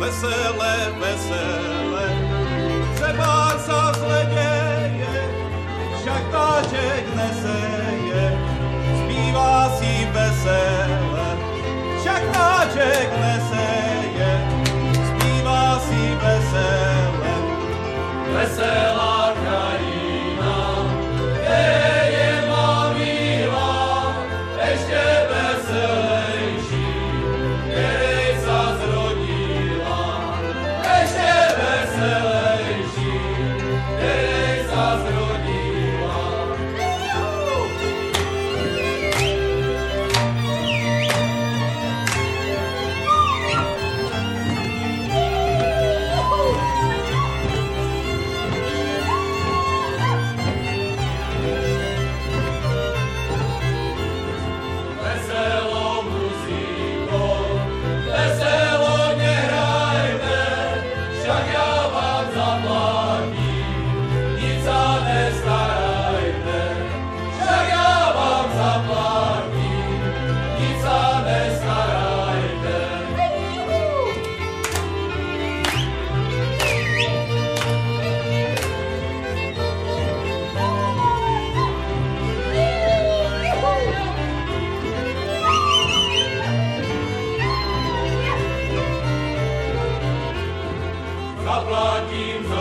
Vesele, vesele, třeba sa zle deje, však táček neseje, zpívá si vesele, však táček neseje, zpívá si vesele. Veselá krajina, kde je má milá, ešte veselejší, keď sa zrodila. Ešte veselejší, keď sa zrodila. Veselo muziko, veselo nehrajme, však ja vám zaplatím, nic sa nestarajte. Však ja vám zaplatím, nic sa nestarajte. Zaplatím